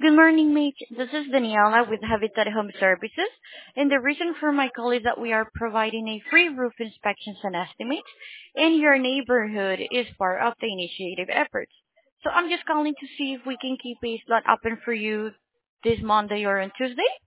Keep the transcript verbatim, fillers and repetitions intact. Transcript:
Good morning, mate. This is Daniela with Habitat Home Services, and the reason for my call is that we are providing a free roof inspections and estimates in your neighborhood is part of the initiative efforts. So I'm just calling to see if we can keep a slot open for you this Monday or on Tuesday.